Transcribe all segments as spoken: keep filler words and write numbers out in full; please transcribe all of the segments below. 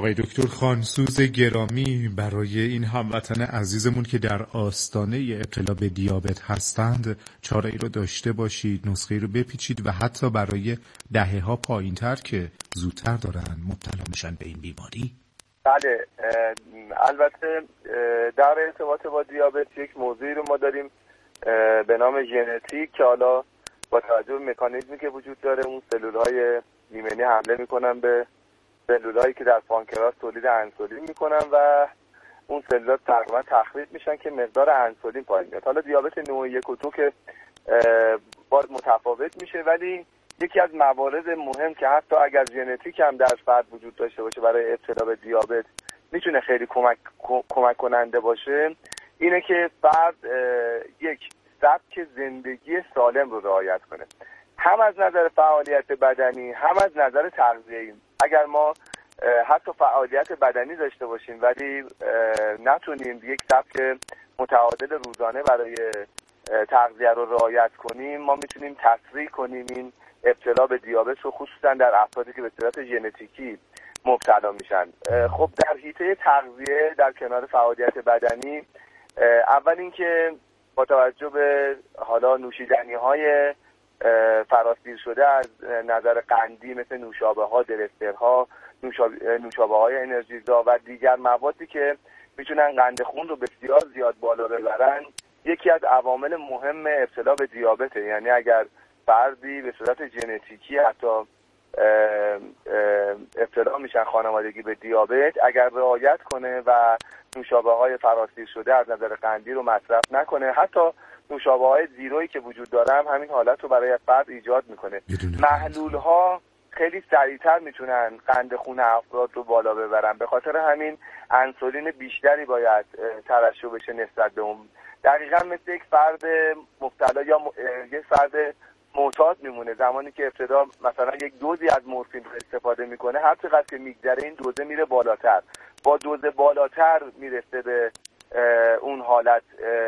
آقای دکتر خانسوز گرامی، برای این هموطن عزیزمون که در آستانه ابتلا به دیابت هستند چاره ای رو داشته باشید، نسخه ای رو بپیچید و حتی برای دهه ها پایین تر که زودتر دارن مبتلا میشن به این بیماری. بله، البته در ارتباط با دیابت یک موضوعی رو ما داریم به نام ژنتیک که حالا با توجه به مکانیزمی که وجود داره اون سلول‌های ایمنی حمله میکنن به سلول‌هایی که در پانکراس تولید انسولین میکنن و اون سلول‌ها تقریبا تخریب میشن که مقدار انسولین پایین میاد. حالا دیابت نوع یک و دو که باز متفاوت میشه، ولی یکی از موارد مهم که حتی اگر ژنتیک هم در فرد وجود داشته باشه برای ابتلا به دیابت میتونه خیلی کمک کمک کننده باشه، اینه که فرد یک سبک زندگی سالم رو رعایت کنه، هم از نظر فعالیت بدنی هم از نظر تغذیه‌ای. اگر ما حتی فعالیت بدنی داشته باشیم ولی نتونیم یک سبک متعادل روزانه برای تغذیه رو رعایت کنیم، ما میتونیم تسریع کنیم این ابتلا به دیابت رو، خصوصا در افرادی که به صورت ژنتیکی مبتلا میشن. خب در حیطه تغذیه در کنار فعالیت بدنی، اول اینکه با توجه به حالا نوشیدنی های فراسیر شده از نظر قندی مثل نوشابه ها، دلسترها، نوشابه های انرژیزا و دیگر موادی که میتونن قند خون رو بسیار زیاد بالا ببرن، یکی از عوامل مهم ابتلا به دیابته. یعنی اگر فردی به صورت ژنتیکی حتی ابتلا میشن خانوادگی به دیابت، اگر رعایت کنه و نوشابه های فراسیر شده از نظر قندی رو مصرف نکنه، حتی نوشابه های زیرویی که وجود داره هم همین حالت رو برای فرد ایجاد میکنه. محلول ها خیلی سریعتر میتونن قند خون افراد رو بالا ببرن، به خاطر همین انسولین بیشتری باید ترشح بشه نسبت به اون. دقیقا مثل یک فرد مبتلا یا یک فرد معتاد میمونه، زمانی که ابتدا مثلا یک دوزی از مورفین رو استفاده میکنه، هر چقدر که میگذره این دوزه میره بالاتر، با دوز بالاتر میرسه به اون حالت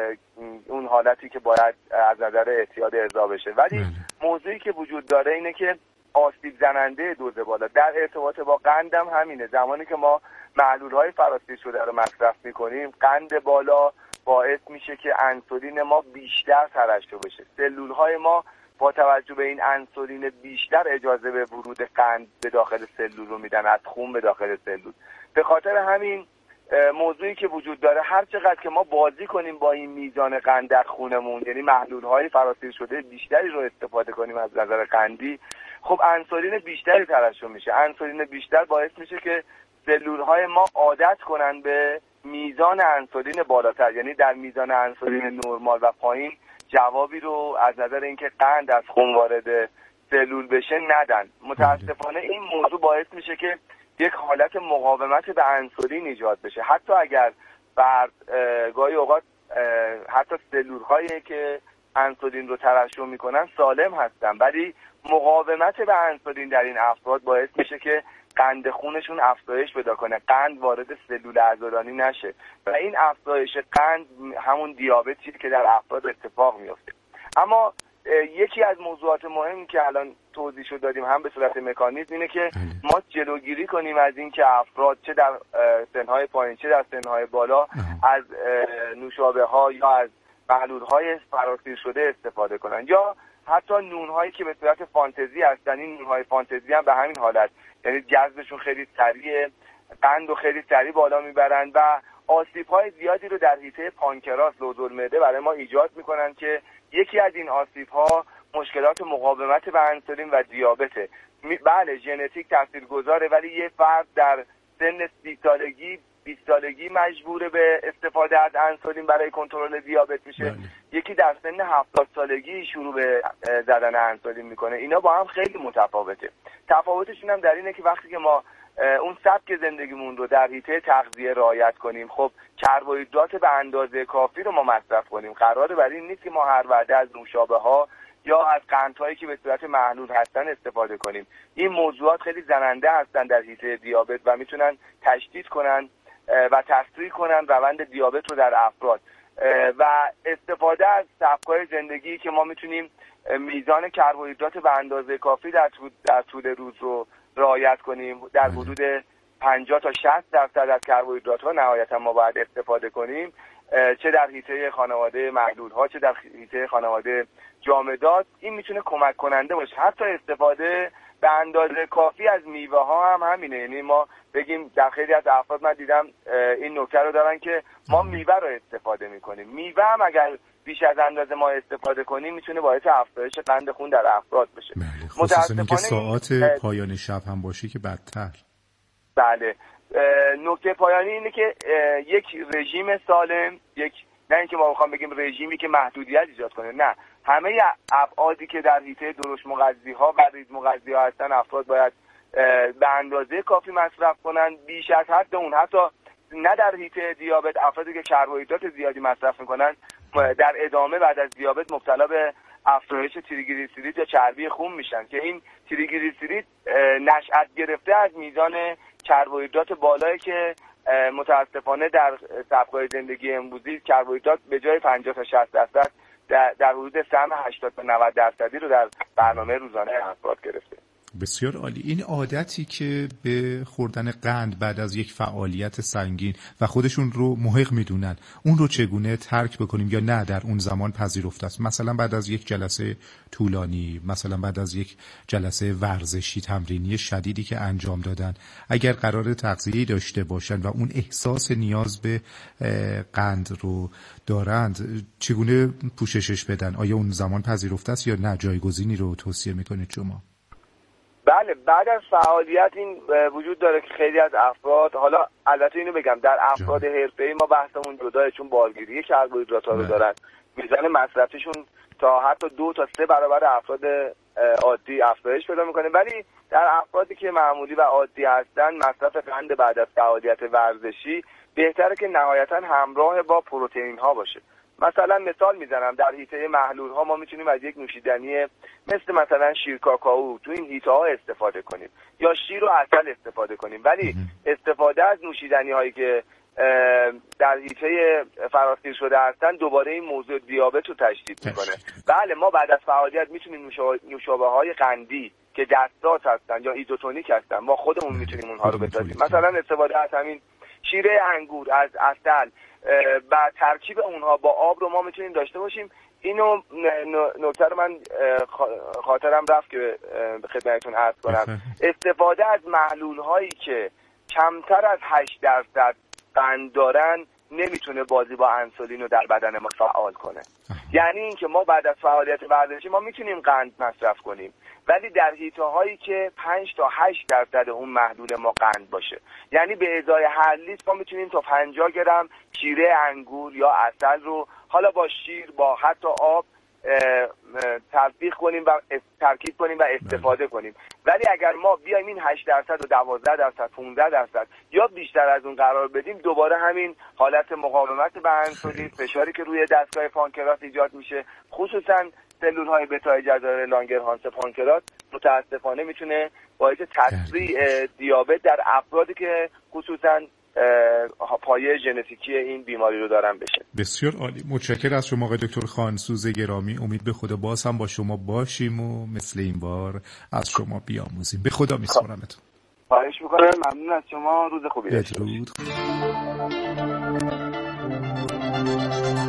اون حالتی که باید از نظر اعتیاد ارضا بشه. ولی موضوعی که وجود داره اینه که آسیب زننده دوز بالا در ارتباط با قندم همینه. زمانی که ما محلول‌های فراسیر شده رو مصرف میکنیم، قند بالا باعث میشه که انسولین ما بیشتر ترشح بشه. سلول‌های ما با توجه به این انسولین بیشتر اجازه به ورود قند به داخل سلول رو میدن، از خون به داخل سلول. به خاطر همین موضوعی که وجود داره، هر چقدر که ما بازی کنیم با این میزان قند در خونمون، یعنی محلول‌های فراسیر شده بیشتری رو استفاده کنیم از نظر قندی، خب انسولین بیشتری ترشح میشه. انسولین بیشتر باعث میشه که سلول‌های ما عادت کنن به میزان انسولین بالاتر، یعنی در میزان انسولین نرمال و پایین جوابی رو از نظر اینکه قند از خون وارد سلول بشه ندن. متاسفانه این موضوع باعث میشه که یک حالت مقاومت به انسولین ایجاد بشه. حتی اگر فرد گاهی اوقات حتی سلول‌هایی که انسولین رو ترشح میکنن سالم هستن، ولی مقاومت به انسولین در این افراد باعث میشه که قند خونشون افزایش پیدا کنه، قند وارد سلول عضلانی نشه و این افزایش قند همون دیابتیه که در افراد اتفاق میفته. اما یکی از موضوعات مهمی که الان توضیحشو دادیم هم به صورت مکانیزم اینه که ما جلوگیری کنیم از این که افراد چه در سنهای پایین چه در سنهای بالا از نوشابه ها یا از محلول های فراسیر شده استفاده کنن، یا حتی نون هایی که به صورت فانتزی هستن. این نون های فانتزی هم به همین حالت، یعنی جذبشون خیلی سریعه، قند رو خیلی سریع بالا میبرن و آسیب های زیادی رو در حیطه پانکراس لوزالمعده برای ما ایجاد میکنن که یکی از این آسیب ها مشکلات مقاومت به انسولین و دیابته. بله ژنتیک تاثیرگذاره، ولی یه فرد در سن سی سالگی بیست سالگی مجبور به استفاده از انسولین برای کنترل دیابت میشه، بله. یکی در سن هفتاد سالگی شروع به زدن انسولین میکنه. اینا با هم خیلی متفاوته. تفاوتشون هم در اینه که وقتی که ما اون سبک زندگیمون رو در حیطه تغذیه رعایت کنیم، خب کربوهیدرات به اندازه کافی رو ما مصرف کنیم. قراره بر این نیست که ما هر وعده از نوشابه ها یا از قندهایی که به صورت محلول هستن استفاده کنیم. این موضوعات خیلی زننده هستن در حیطه دیابت و میتونن تشدید کنن و تسریع کنن روند دیابت رو در افراد. و استفاده از سبک‌های زندگی که ما میتونیم میزان کربوهیدرات به اندازه کافی در طول, در طول روز رو رعایت کنیم، در حدود پنجاه تا شصت درصد از کربوهیدرات ها نهایتا ما باید استفاده کنیم، چه در حیطه خانواده محلول ها چه در حیطه خانواده جامدات. این میتونه کمک کننده باشه. حتی استفاده به اندازه کافی از میوه ها هم همینه. یعنی ما بگیم در خیلی از افراد من دیدم این نکته رو دارن که ما میوه رو استفاده میکنیم. میوه هم اگر بیش از اندازه ما استفاده کنیم میتونه باعث افزایش قند خون در افراد بشه. بله. خصوصا اینکه ساعات پایان شب هم باشه که بدتر. بله. نکته پایانی اینه که یک رژیم سالم، یک نه اینکه ما بخوام بگیم رژیمی که محدودیت ایجاد کنه، نه، همه ابعادی که در حیطه درشت مغذی ها و ریز مغذی ها هستن افراد باید به اندازه کافی مصرف کنن. بیش از حد اون، حتی نه در حیطه دیابت، افرادی که کربوهیدرات زیادی مصرف میکنن در ادامه بعد از دیابت مبتلا به افزایش تریگلیسیرید یا چربی خون میشن که این تریگلیسیرید نشأت گرفته از میزان کربوهیدرات بالایی که متاسفانه در سبک‌های زندگی امروزی کربوهیدرات به جای پنجاه تا شصت درصد در, در حدود سهم هشتاد تا نود درصدی رو در برنامه روزانه افراد گرفته. بسیار عالی. این عادتی که به خوردن قند بعد از یک فعالیت سنگین و خودشون رو محق میدونن، اون رو چگونه ترک بکنیم یا نه در اون زمان پذیرفته است؟ مثلا بعد از یک جلسه طولانی، مثلا بعد از یک جلسه ورزشی تمرینی شدیدی که انجام دادن، اگر قرار تغذیه‌ای داشته باشن و اون احساس نیاز به قند رو دارند، چگونه پوششش بدن؟ آیا اون زمان پذیرفته است یا نه جایگزینی رو توصیه میکنید شما؟ بله، بعد از فعالیت این وجود داره که خیلی از افراد، حالا البته اینو بگم در افراد حرفه‌ای ما بحثمون جداه، چون بارگیری کربوهیدرات‌ها رو دارن، میزان مصرفشون تا حتی دو تا سه برابر افراد عادی افزایش پیدا میکنه. ولی در افرادی که معمولی و عادی هستن مصرف قند بعد از فعالیت ورزشی بهتره که نهایتا همراه با پروتئین ها باشه. مثلا مثال میزنم، در حیطه محلول ها ما میتونیم از یک نوشیدنی مثل مثلا شیر کاکائو تو این حیطه ها استفاده کنیم یا شیر و عسل استفاده کنیم. ولی استفاده از نوشیدنی هایی که در حیطه فراسیر شده هستن دوباره این موضوع دیابت رو تشدید میکنه. بله، ما بعد از فعالیت میتونیم نوشابه های قندی که جساس هستن یا ایزوتونیک هستن ما خودمون میتونیم اونها رو بسازیم. مثلا استفاده از همین شیره انگور، از عسل و ترکیب اونها با آب رو ما میتونیم داشته باشیم. اینو نکته رو من خاطرم رفت که خدمتتون عرض کنم. استفاده از محلول هایی که کمتر از هشت درصد قند دارن نمیتونه بازی با انسولین رو در بدن ما فعال کنه. یعنی اینکه ما بعد از فعالیت ورزشی ما میتونیم قند مصرف کنیم، ولی در حیطه هایی که پنج تا هشت درصد اون محلول ما قند باشه. یعنی به ازای هر لیتر ما میتونیم تا پنجاه گرم شیره انگور یا عسل رو حالا با شیر با حتی آب تطبیق کنیم و ترکیب کنیم و استفاده کنیم. ولی اگر ما بیایم این هشت درصد و دوازده درصد پانزده درصد یا بیشتر از اون قرار بدیم، دوباره همین حالت مقاومت به انسولین، فشاری که روی دستگاه پانکراس ایجاد میشه، خصوصا سلول های بتا جذار لانگرهانس پانکراس، متاسفانه میتونه باعث تسریع دیابت در افرادی که خصوصا پایه ژنتیکی این بیماری رو دارن بشه. بسیار عالی. متشکرم از شما آقای دکتر خانسوز گرامی. امید به خدا باز هم با شما باشیم و مثل این بار از شما بیاموزیم. به خدا میسپارمتون. خواهش میکنم. ممنون از شما. روز خوبی داشته باشید.